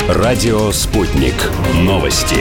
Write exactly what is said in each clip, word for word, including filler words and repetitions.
Радио «Спутник». Новости.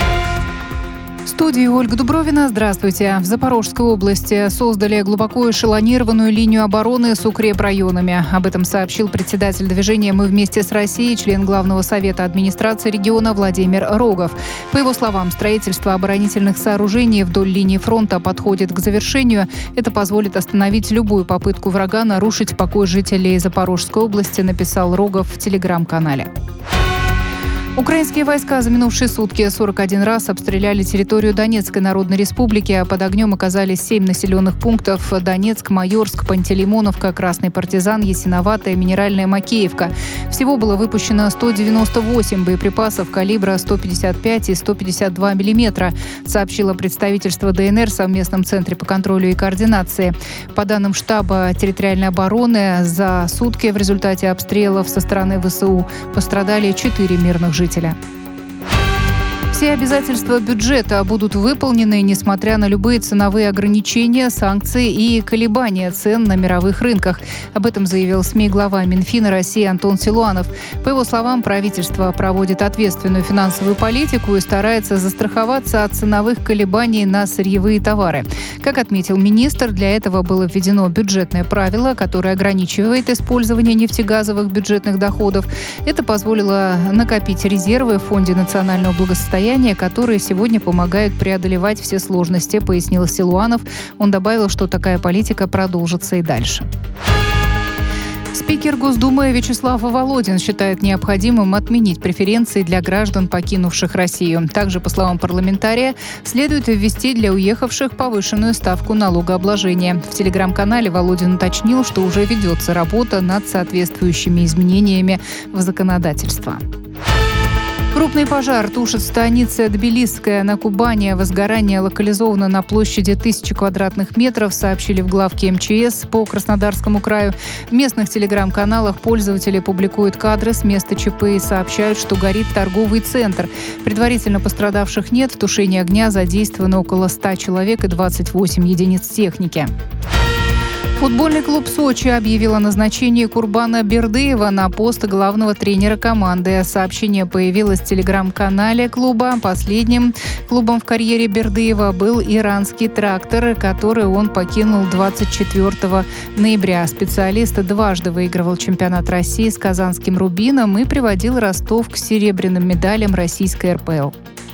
В студии Ольга Дубровина. Здравствуйте. В Запорожской области создали глубоко эшелонированную линию обороны с укрепрайонами. Об этом сообщил председатель движения «Мы вместе с Россией», член Главного совета администрации региона Владимир Рогов. По его словам, строительство оборонительных сооружений вдоль линии фронта подходит к завершению. Это позволит остановить любую попытку врага нарушить покой жителей Запорожской области, написал Рогов в телеграм-канале. Украинские войска за минувшие сутки сорок один раз обстреляли территорию Донецкой Народной Республики, а под огнем оказались семь населенных пунктов: Донецк, Майорск, Пантелеймоновка, Красный Партизан, Ясиноватая, Минеральная, Макеевка. Всего было выпущено сто девяносто восемь боеприпасов калибра сто пятьдесят пять и сто пятьдесят два миллиметра, сообщило представительство ДНР в совместном центре по контролю и координации. По данным штаба территориальной обороны, за сутки в результате обстрелов со стороны ВСУ пострадали четыре мирных жителя. Все обязательства бюджета будут выполнены, несмотря на любые ценовые ограничения, санкции и колебания цен на мировых рынках. Об этом заявил СМИ глава Минфина России Антон Силуанов. По его словам, правительство проводит ответственную финансовую политику и старается застраховаться от ценовых колебаний на сырьевые товары. Как отметил министр, для этого было введено бюджетное правило, которое ограничивает использование нефтегазовых бюджетных доходов. Это позволило накопить резервы в Фонде национального благосостояния, которые сегодня помогают преодолевать все сложности, пояснил Силуанов. Он добавил, что такая политика продолжится и дальше. Спикер Госдумы Вячеслав Володин считает необходимым отменить преференции для граждан, покинувших Россию. Также, по словам парламентария, следует ввести для уехавших повышенную ставку налогообложения. В телеграм-канале Володин уточнил, что уже ведется работа над соответствующими изменениями в законодательство. Крупный пожар тушит станица Тбилисская на Кубани. Возгорание локализовано на площади тысячи квадратных метров, сообщили в главке МЧС по Краснодарскому краю. В местных телеграм-каналах пользователи публикуют кадры с места ЧП и сообщают, что горит торговый центр. Предварительно пострадавших нет. В тушении огня задействовано около ста человек и двадцать восемь единиц техники. Футбольный клуб «Сочи» объявил о назначении Курбана Бердыева на пост главного тренера команды. Сообщение появилось в телеграм-канале клуба. Последним клубом в карьере Бердыева был иранский «Трактор», который он покинул двадцать четвёртого ноября. Специалист дважды выигрывал чемпионат России с казанским «Рубином» и приводил Ростов к серебряным медалям российской эр пэ эл.